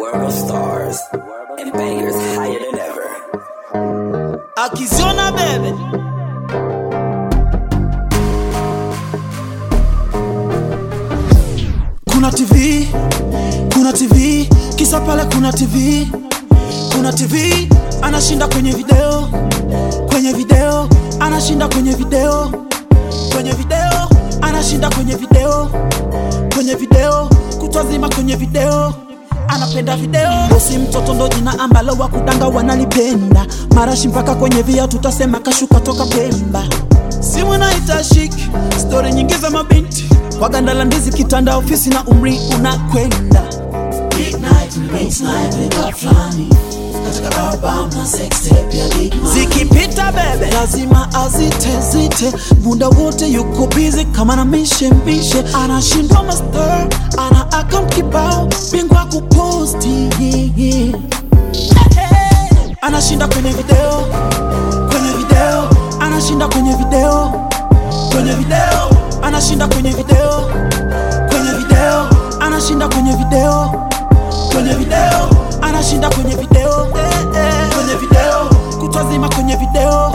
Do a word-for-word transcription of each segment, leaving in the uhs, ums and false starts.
world of stars and bangers higher than ever. Akizona baby. Kuna T V, kuna T V, kisa pale kuna T V. Kuna T V, anashinda kwenye video, kwenye video, anashinda kwenye video, kwenye video, anashinda kwenye video, kwenye video, kutwazima kwenye video, anapenda video. Bosi mtoto ndo jina ambalo wakudanga wanalipenda. Marashi mpaka kwenye via tutasema kashuka toka Pemba. Simu na itashiki, story nyingi za mabinti kwa ganda la ndizi kitanda ofisi na umri unakwenda. Big night, big night, big flani katika album na sex tape ya Big Man. Zikipita bebe lazima azite zite, muda wote yuko busy kama na mishe mishe. Anashindwa master, ana account kibao, bingwa kuposti yeah, yeah. Anashinda kwenye video, kwenye video, anashinda kwenye video, kwenye video, anashinda kwenye video, kwenye video, anashinda kwenye video, kwenye video, anashinda kwenye video, kwenye video, kutwazima kwenye video.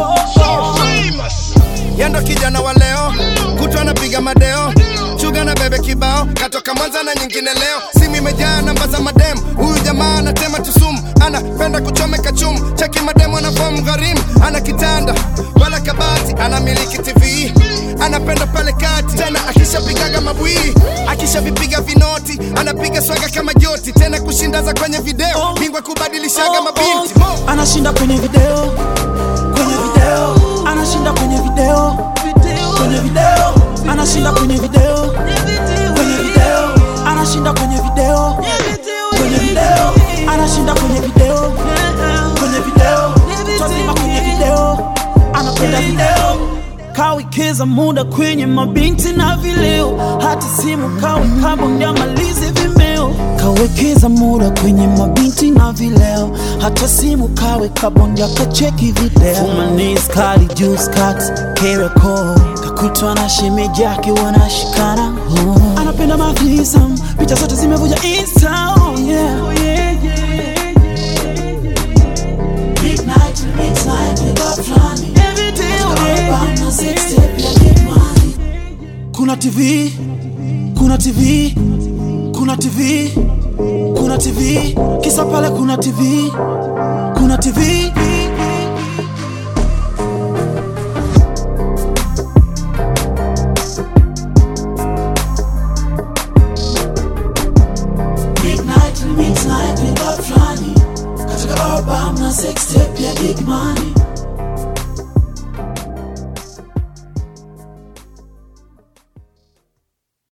Yendo kijana wa leo, kutwa anapiga madeo, chuga na bebe kibao, katoka Mwanza na nyingine leo. Simu imejaa namba za madem, huyu jamaa anatema tusumu, anapenda kuchomeka chumu. Cheki madem anafamu gharimu, ana kitanda wala kabati, anamiliki T V, anapenda pale kati. Tena akishapigaga mabui, akishavipiga vinoti, anapiga swaga kama joti. Tena kushinda za kwenye video, bingwa kubadilishaga mabinti. Anashinda kwenye video, kwenye video, anashinda kwenye video, kwenye video, anashinda kwenye video, kwenye video, anashinda kwenye video, kwenye video, anashinda kwenye video, kwenye video, tazima kwenye video, anapenda video. Kawekeza muda kwenye mabinti na vileo, hata simu kawe kabondia amalize vimeo. Kawekeza muda kwenye mabinti na vileo, hata simu kawe kabondia kacheki video. Fumanis, kali, juice, cuts, K-Record, kakutwa na shemeji yake wanashikana. oh. Anapenda mafisam, picha zote zimevuja Insta. oh yeah, oh yeah, yeah. Big night, big night, big up flani every day, oh yeah. Kuna T V, kuna T V, kuna T V, kuna T V, kisa pale kuna T V, kuna T V. Midnight, midnight, big up flani katika album na sex tape ya Big Man.